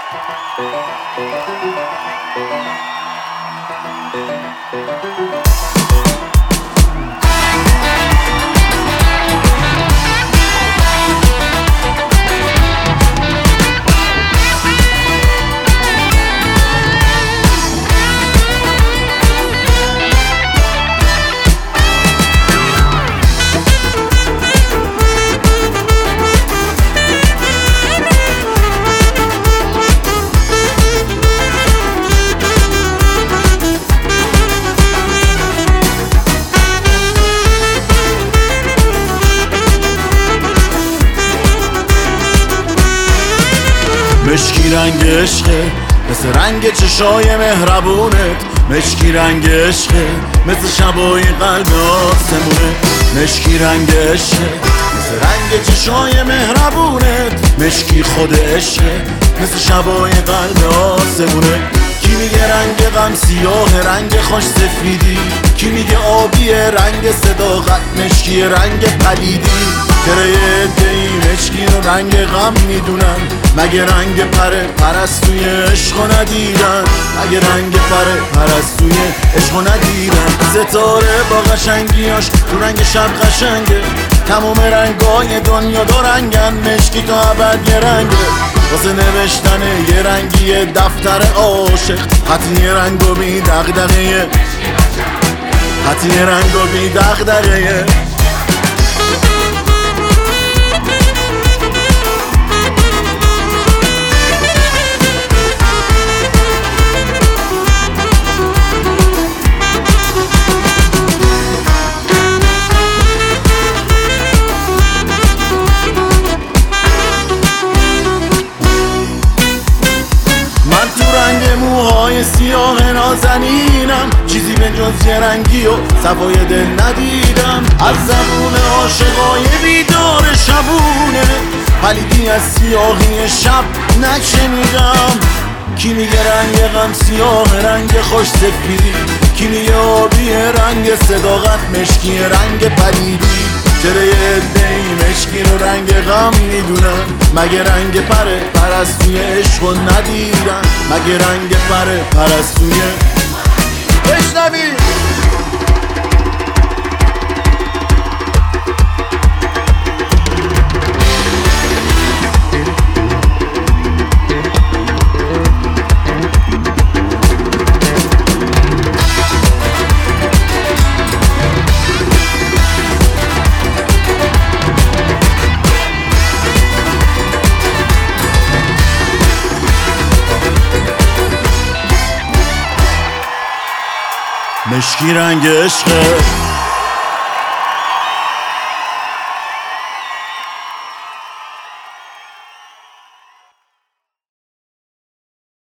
مشکی رنگ عشقه مثل رنگ چشای مهربونت، مشکی رنگ عشقه مثل شبای قلب آسمونه، مشکی رنگ عشقه مثل رنگ چشای مهربونت، مشکی خود عشقه مثل شبای قلب آسمونه. کی میگه رنگ غم سیاه رنگ خوش سفیدی، کی میگه آبی رنگ صداقت مشکی رنگ پلیدی. چرا یه عده‌ای مشکی رو رنگ غم میدونن، مگه رنگ پرستوی عشقو ندیدن، مگه رنگ پرستوی عشقو ندیدن. ستاره با قشنگیاش تو رنگ شب قشنگه، تمام رنگای دنیا دو رنگن، مشکی تا ابد یه رنگه. واسه نوشتن یه رنگی دفتر عاشق، خطی یه رنگ و بی دغدغه، خطی یه رنگ و بی دغدغه. موهای سیاه نازنینم، چیزی به جز یه رنگی و صفای دل ندیدم. از زبون عاشقای بیدار شبونه، پلیدی از سیاهی شب نشنیدم. کی میگه رنگ غم سیاه رنگ خوش سفیدی، کی میگه آبی رنگ صداقت مشکی رنگ پلیدی. چرا یه عده‌ای مشکی رو رنگ غم میدونن، مگه رنگ پرستوی عشقو ندیدن، مگه رنگ پرستوی بشنوی. مشکی رنگ عشقه